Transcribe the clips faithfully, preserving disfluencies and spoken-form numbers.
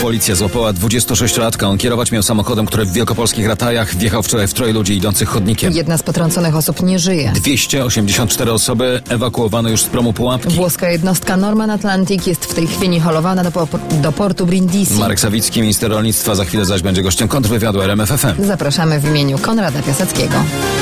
Policja złapała dwudziestosześciolatka. On kierować miał samochodem, który w wielkopolskich Ratajach wjechał wczoraj w troje ludzi idących chodnikiem. Jedna z potrąconych osób nie żyje. dwieście osiemdziesiąt cztery osoby ewakuowane już z promu Pułapki. Włoska jednostka Norman Atlantic jest w tej chwili holowana do, po, do portu Brindisi. Marek Sawicki, minister rolnictwa, za chwilę zaś będzie gościem kontrwywiadu R M F F M. Zapraszamy w imieniu Konrada Piaseckiego.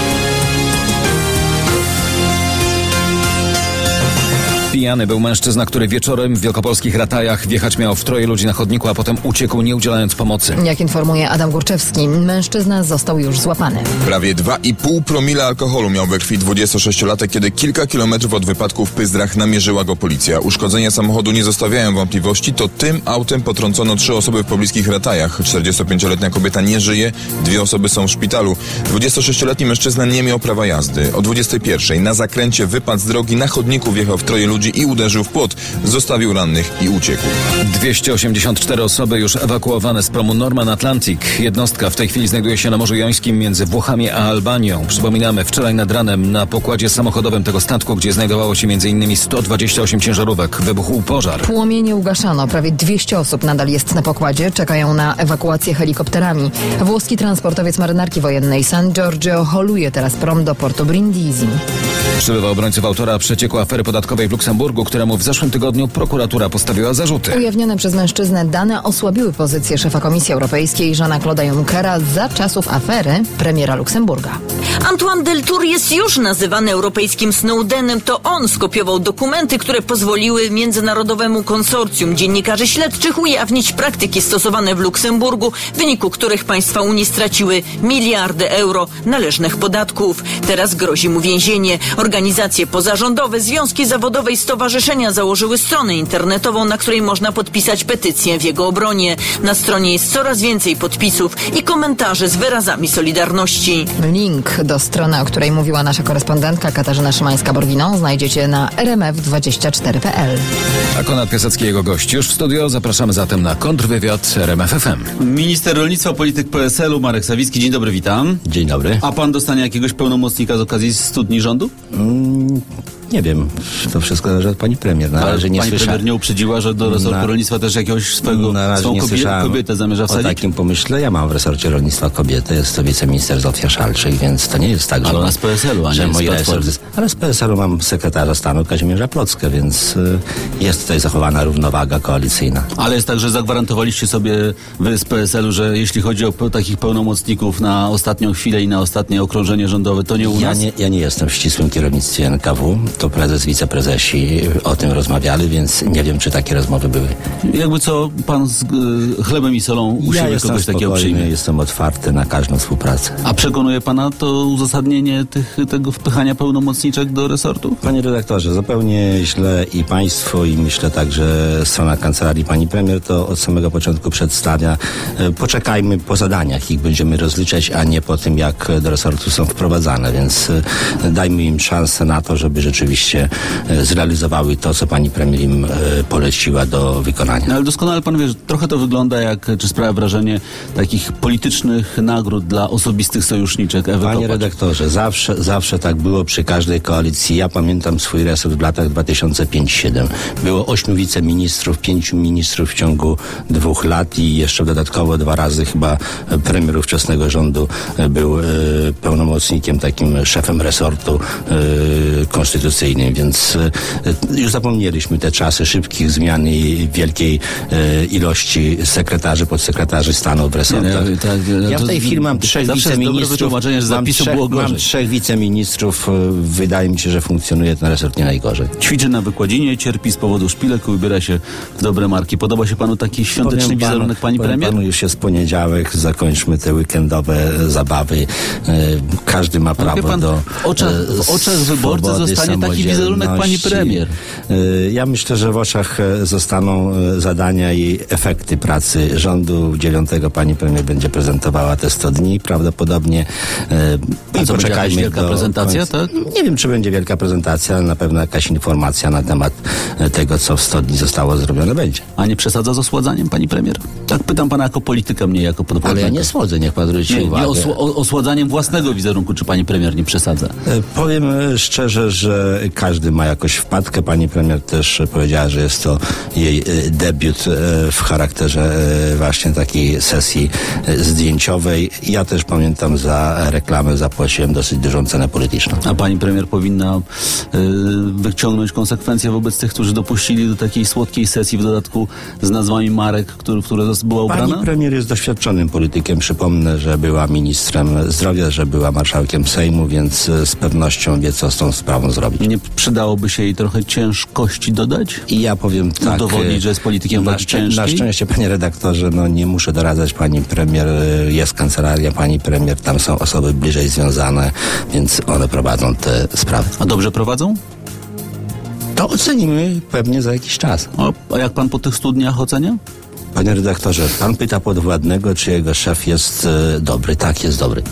Pijany był mężczyzna, który wieczorem w wielkopolskich Ratajach wjechać miał w troje ludzi na chodniku, a potem uciekł, nie udzielając pomocy. Jak informuje Adam Górczewski, mężczyzna został już złapany. Prawie dwa i pół promila alkoholu miał we krwi dwudziestosześciolatek, kiedy kilka kilometrów od wypadku w Pyzdrach namierzyła go policja. Uszkodzenia samochodu nie zostawiają wątpliwości. To tym autem potrącono trzy osoby w pobliskich Ratajach. czterdziestopięcioletnia kobieta nie żyje, dwie osoby są w szpitalu. dwudziestosześcioletni mężczyzna nie miał prawa jazdy. O dwudziestej pierwszej na zakręcie wypadł z drogi, na chodniku wjechał w troje ludzi i uderzył w płot. Zostawił rannych i uciekł. dwieście osiemdziesiąt cztery osoby już ewakuowane z promu Norman Atlantic. Jednostka w tej chwili znajduje się na Morzu Jońskim między Włochami a Albanią. Przypominamy, wczoraj nad ranem na pokładzie samochodowym tego statku, gdzie znajdowało się między innymi sto dwadzieścia osiem ciężarówek, wybuchł pożar. Płomienie ugaszano. Prawie dwieście osób nadal jest na pokładzie. Czekają na ewakuację helikopterami. Włoski transportowiec marynarki wojennej San Giorgio holuje teraz prom do portu Brindisi. Przybywa obrońców autora przecieku afery podatkowej w Luksemburgu, któremu w zeszłym tygodniu prokuratura postawiła zarzuty. Ujawnione przez mężczyznę dane osłabiły pozycję szefa Komisji Europejskiej Jeana-Claude'a Junckera za czasów afery premiera Luksemburga. Antoine Deltour jest już nazywany europejskim Snowdenem. To on skopiował dokumenty, które pozwoliły międzynarodowemu konsorcjum dziennikarzy śledczych ujawnić praktyki stosowane w Luksemburgu, w wyniku których państwa Unii straciły miliardy euro należnych podatków. Teraz grozi mu więzienie. Organizacje pozarządowe, związki zawodowe i stowarzyszenia założyły stronę internetową, na której można podpisać petycję w jego obronie. Na stronie jest coraz więcej podpisów i komentarzy z wyrazami solidarności. Link do strony, o której mówiła nasza korespondentka Katarzyna Szymańska-Borginą, znajdziecie na r m f dwadzieścia cztery kropka p l. A Konrad Piasecki i jego gość już w studio. Zapraszamy zatem na kontrwywiad R M F F M. Minister rolnictwa, polityk P S L u Marek Sawicki. Dzień dobry, witam. Dzień dobry. A pan dostanie jakiegoś pełnomocnika z okazji stu dni rządu? Mm, nie wiem. To wszystko zależy od pani premier. Na razie nie pani słyszałem. premier nie uprzedziła, że do resortu na, rolnictwa też jakiegoś swojego na razie swą nie kobietę, kobietę zamierza wsadzić? O takim pomyśle. Ja mam w resorcie rolnictwa kobietę. Jest to wiceminister Zofia Szalczyk, więc to nie jest tak, że... Ale ona z P S L u, a nie mój z resort jest, Ale z P S L u mam sekretarza stanu Kazimierza Plockę, więc y, jest tutaj zachowana równowaga koalicyjna. Ale jest tak, że zagwarantowaliście sobie wy z P S L u, że jeśli chodzi o pe- takich pełnomocników na ostatnią chwilę i na ostatnie okrążenie rządowe, to nie u ja nas? Nie, ja nie jestem w ścisłym kierownictwie N K W. To prezes, wiceprezesi o tym rozmawiali, więc nie wiem, czy takie rozmowy były. Jakby co, pan z y, chlebem i solą u Ja siebie jestem kogoś takiego spokojny, przyjmie. jestem otwarty na każdą współpracę. A przekonuje pana to uzasadnienie tych, tego wpychania pełnomocniczek do resortu? Panie redaktorze, zupełnie źle i państwo, i myślę także strona kancelarii pani premier to od samego początku przedstawia. E, Poczekajmy po zadaniach, ich będziemy rozliczać, a nie po tym, jak do resortu są wprowadzane, więc e, dajmy im szansę na to, żeby rzeczywiście e, zrealizowały to, co pani premier im e, poleciła do wykonania. No, ale doskonale pan wie, że trochę to wygląda jak, czy sprawia wrażenie takich politycznych nagród dla osobistych sojuszniczek Ewy Panie Kopacz. redaktorze, zawsze, zawsze tak było przy każdej koalicji. Ja pamiętam swój resort w latach dwa tysiące piąty do dwa tysiące siódmego. Było ośmiu wiceministrów, pięciu ministrów w ciągu dwóch lat i jeszcze dodatkowo dwa razy chyba premier ówczesnego rządu był e, pełnomocnikiem, takim szefem resortu e, konstytucyjnym, więc e, już zapomnieliśmy te czasy szybkich zmian i wielkiej e, ilości sekretarzy, podsekretarzy stanu w resortach. Nie, nie, tak, Ja w tej chwili mam trzech zawsze jest dobre wiceministrów. wytłumaczenie, że Mam zapisu trzech, było gorzej. mam trzech wiceministrów. e, Wydaje mi się, że funkcjonuje ten resort nie najgorzej. Ćwiczy na wykładzinie, cierpi z powodu szpilek i ubiera się w dobre marki. Podoba się panu taki świąteczny Powiem panu- wizerunek pani powiem premier? Panu, już jest poniedziałek, zakończmy te weekendowe zabawy. E, Każdy ma wie prawo pan, do w oczach- e, w oczach wyborcy swobody, zostanie taki wizerunek pani samodzielności. premier. E, Ja myślę, że w oczach e, zostaną e, zadania i efekty pracy rządu. dziewiątego pani premier będzie prezentowała te sto dni prawdopodobnie. E, A I co, będzie jakaś poczekajmy wielka do prezentacja, końca. tak? Nie wiem, czy będzie wielka prezentacja, ale na pewno jakaś informacja na temat e, tego, co w sto dni zostało zrobione będzie. A nie przesadza z osładzaniem pani premier? Tak pytam pana jako polityka, mnie jako podpłatnika. Ale ja nie słodzę, niech pan zwróci Nie, uwagę. nie osł- o- osładzaniem własnego wizerunku, czy pani premier nie przesadza? E, Powiem e, szczerze, że że każdy ma jakąś wpadkę. Pani premier też powiedziała, że jest to jej debiut w charakterze właśnie takiej sesji zdjęciowej. Ja też pamiętam, za reklamę zapłaciłem dosyć dużą cenę polityczną. A pani premier powinna y, wyciągnąć konsekwencje wobec tych, którzy dopuścili do takiej słodkiej sesji, w dodatku z nazwami marek, który, w które była ubrana? Pani premier jest doświadczonym politykiem. Przypomnę, że była ministrem zdrowia, że była marszałkiem Sejmu, więc z pewnością wie, co z tą sprawą zrobić. Nie przydałoby się jej trochę ciężkości dodać? I ja powiem tak. Udowodnić, że jest politykiem na, wagi ciężkiej? Na szczęście, panie redaktorze, no nie muszę doradzać pani premier. Jest kancelaria pani premier, tam są osoby bliżej związane, więc one prowadzą te sprawy. A dobrze prowadzą? To ocenimy pewnie za jakiś czas. A, a jak pan po tych stu dniach ocenia? Panie redaktorze, pan pyta podwładnego, czy jego szef jest e, dobry. Tak, jest dobry.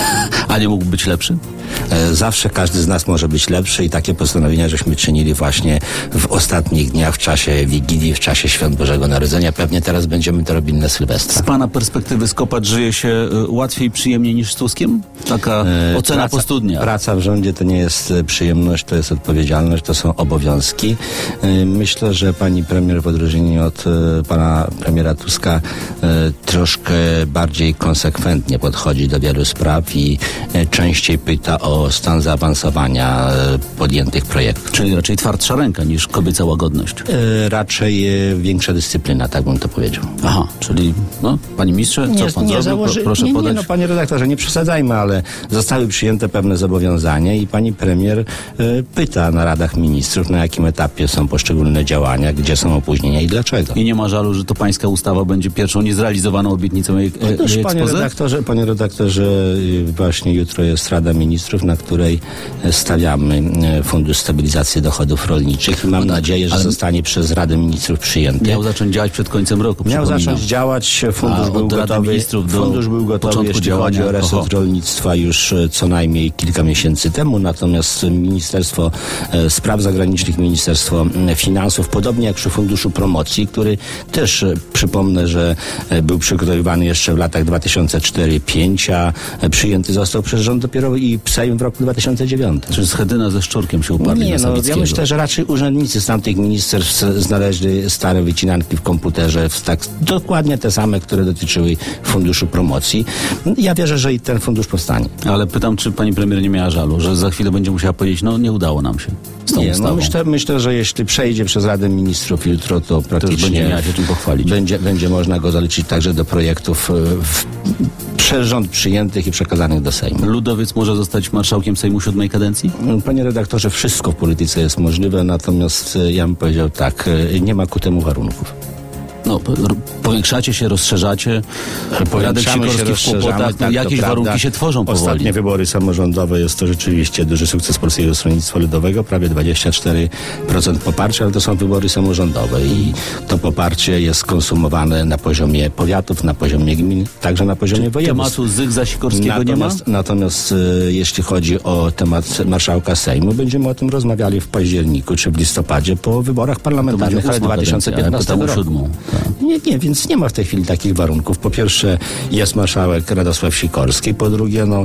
A nie mógł być lepszy? E, zawsze każdy z nas może być lepszy i takie postanowienia żeśmy czynili właśnie w ostatnich dniach, w czasie Wigilii, w czasie Świąt Bożego Narodzenia. Pewnie teraz będziemy to robili na Sylwestra. Z pana perspektywy z Kopacz żyje się y, łatwiej i przyjemniej niż z Tuskiem? Taka e, ocena praca, po stu dniach. Praca w rządzie to nie jest przyjemność, to jest odpowiedzialność, to są obowiązki. E, myślę, że pani premier w odróżnieniu od e, pana premiera Tuska e, troszkę bardziej konsekwentnie podchodzi do wielu spraw i e, częściej pyta o stan zaawansowania e, podjętych projektów. Czyli raczej twardsza ręka niż kobieca łagodność. E, raczej e, większa dyscyplina, tak bym to powiedział. Aha, czyli no, panie ministrze, co nie, pan nie zrobił? założy... Proszę nie, podać. nie, no panie redaktorze, nie przesadzajmy, ale zostały przyjęte pewne zobowiązania i pani premier e, pyta na radach ministrów, na jakim etapie są poszczególne działania, gdzie są opóźnienia i dlaczego. I nie ma żalu, że to pańska ustawa będzie pierwszą niezrealizowaną obietnicą jej, Otóż, jej panie redaktorze, panie redaktorze, właśnie jutro jest Rada Ministrów, na której stawiamy Fundusz Stabilizacji Dochodów Rolniczych i mam no, nadzieję, że ale zostanie przez Radę Ministrów przyjęty. Miał zacząć działać przed końcem roku. Miał przypominam. zacząć działać, fundusz A był od Rady gotowy, Ministrów do fundusz był gotowy, początku jeśli działania. chodzi o resort Oho. rolnictwa już co najmniej kilka miesięcy temu, natomiast Ministerstwo e, Spraw Zagranicznych, Ministerstwo Finansów, podobnie jak przy Funduszu Promocji, który też, e, przypomnę, że e, był przygotowywany jeszcze w latach dwa tysiące czwarty do dwa tysiące piątego, a e, przyjęty został przez rząd dopiero i Sejm w roku dwa tysiące dziewiątym. Czy Schedyna ze Szczurkiem się uparli Nie, na no, ja Sawickiego? myślę, że raczej urzędnicy z tamtych ministerstw znaleźli stare wycinanki w komputerze, w tak, dokładnie te same, które dotyczyły Funduszu Promocji. Ja wierzę, że i ten fundusz powstanie. Ale pytam, czy pani premier nie miała żalu, że za chwilę będzie musiała powiedzieć, no nie udało nam się z tą Nie, ustawą. no myślę, myślę, że jeśli przejdzie przez Radę Ministrów jutro, to praktycznie będzie miała się czym pochwalić. Będzie, będzie można go zaliczyć także do projektów w, przez rząd przyjętych i przekazanych do Sejmu. Ludowiec może zostać marszałkiem Sejmu siódmej kadencji? Panie redaktorze, wszystko w polityce jest możliwe, natomiast ja bym powiedział tak, nie ma ku temu warunków. No, r- powiększacie się, rozszerzacie. Radek Sikorski w kłopotach. tak, Jakieś to warunki prawda. się tworzą powoli. Ostatnie wybory samorządowe jest to rzeczywiście duży sukces Polskiego Stronnictwa Ludowego, prawie dwadzieścia cztery procent poparcia, ale to są wybory samorządowe i to poparcie jest konsumowane na poziomie powiatów, na poziomie gmin, także na poziomie Czy województw. tematu Zygza Sikorskiego nie ma? Natomiast, natomiast e, jeśli chodzi o temat marszałka Sejmu, będziemy o tym rozmawiali w październiku czy w listopadzie po wyborach parlamentarnych, ale dwa tysiące piętnastego roku. siódmą. Tak. Nie, nie, więc nie ma w tej chwili takich warunków. Po pierwsze jest marszałek Radosław Sikorski, po drugie no,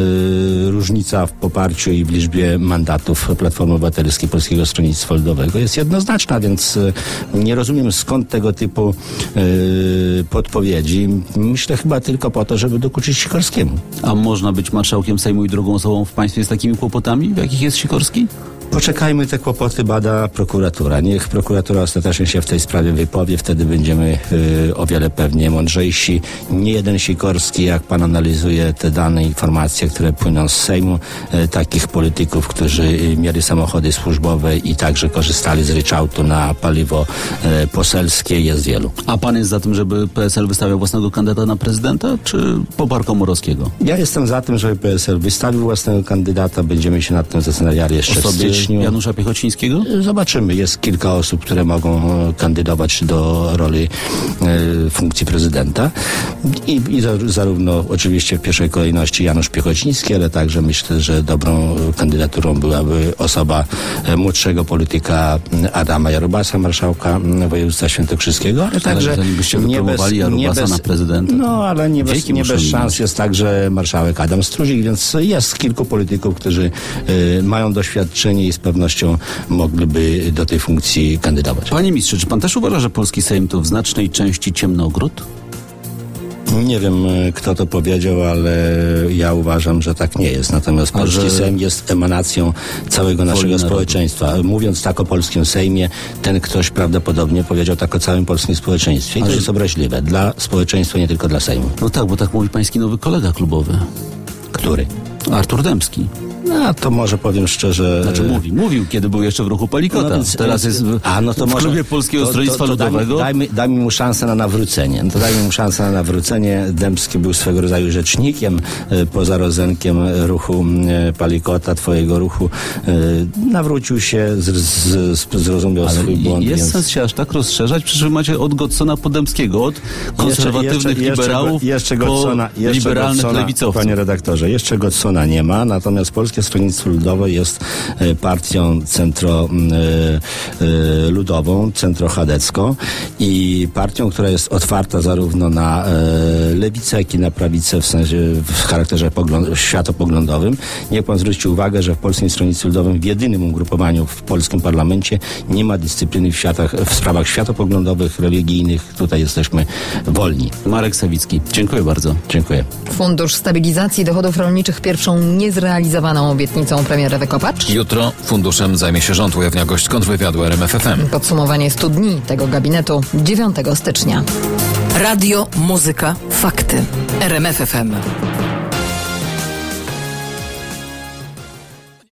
yy, różnica w poparciu i w liczbie mandatów Platformy Obywatelskiej Polskiego Stronnictwa Ludowego jest jednoznaczna, więc yy, nie rozumiem skąd tego typu yy, podpowiedzi. Myślę chyba tylko po to, żeby dokuczyć Sikorskiemu. A można być marszałkiem Sejmu i drugą osobą w państwie z takimi kłopotami, w jakich jest Sikorski? Poczekajmy, te kłopoty bada prokuratura. Niech prokuratura ostatecznie się w tej sprawie wypowie, wtedy będziemy y, o wiele pewnie mądrzejsi. Nie jeden Sikorski, jak pan analizuje te dane, informacje, które płyną z Sejmu, y, takich polityków, którzy y, mieli samochody służbowe i także korzystali z ryczałtu na paliwo y, poselskie, jest wielu. A pan jest za tym, żeby P S L wystawiał własnego kandydata na prezydenta, czy poparł Komorowskiego? Ja jestem za tym, żeby P S L wystawił własnego kandydata. Będziemy się nad tym zastanawiali jeszcze w styczniu. Janusza Piechocińskiego? Zobaczymy. Jest kilka osób, które mogą kandydować do roli e, funkcji prezydenta. I, i za, zarówno oczywiście w pierwszej kolejności Janusz Piechociński, ale także myślę, że dobrą kandydaturą byłaby osoba e, młodszego polityka Adama Jarubasa, marszałka województwa świętokrzyskiego, ale także zanim byście nie bez, wypromowali Jarubasa nie bez, na prezydenta. No, ale nie bez, Wieki nie muszą bez minąć. szans jest także marszałek Adam Struzik, więc jest kilku polityków, którzy e, mają doświadczenie i z pewnością mogliby do tej funkcji kandydować. Panie ministrze, czy pan też uważa, że polski Sejm to w znacznej części ciemnogród? Nie wiem, kto to powiedział, ale ja uważam, że tak nie jest. Natomiast A polski że... Sejm jest emanacją całego naszego narodu. społeczeństwa. Mówiąc tak o polskim Sejmie, ten ktoś prawdopodobnie powiedział tak o całym polskim społeczeństwie. I A to że... jest obraźliwe dla społeczeństwa, nie tylko dla Sejmu. No tak, bo tak mówi pański nowy kolega klubowy. Który? Artur Dębski. No to może powiem szczerze... Znaczy mówi, mówił, kiedy był jeszcze w ruchu Palikota. No więc, Teraz jest w, a, no to w może, klubie Polskiego to, Stronnictwa to, to Ludowego. Dajmy, dajmy mu szansę na nawrócenie. No to dajmy mu szansę na nawrócenie. Dębski był swego rodzaju rzecznikiem e, poza Rozenkiem ruchu e, Palikota, twojego ruchu. E, nawrócił się, z, z, z, zrozumiał Ale swój błąd. jest więc... sens się aż tak rozszerzać? Przecież wy macie od Godsona po Dębskiego, od konserwatywnych jeszcze, liberałów jeszcze, jeszcze po Godsona, jeszcze liberalnych Godsona, lewicowców. Panie redaktorze, jeszcze Godsona nie ma, natomiast Polskie Stronnictwo Ludowe jest e, partią centro-ludową, centro-chadecką i partią, która jest otwarta zarówno na e, lewicę, jak i na prawicę w sensie, w charakterze pogląd, światopoglądowym. Niech pan zwróci uwagę, że w Polskim Stronnictwie Ludowym w jedynym ugrupowaniu w polskim parlamencie nie ma dyscypliny w, światach, w sprawach światopoglądowych, religijnych. Tutaj jesteśmy wolni. Marek Sawicki, dziękuję bardzo. Dziękuję. Fundusz Stabilizacji Dochodów Rolniczych pierwszą niezrealizowaną obietnicą premier Ewy Kopacz. Jutro funduszem zajmie się rząd, ujawnia gość kontrwywiadu R M F F M. Podsumowanie stu dni tego gabinetu dziewiątego stycznia. Radio, muzyka, fakty. R M F F M.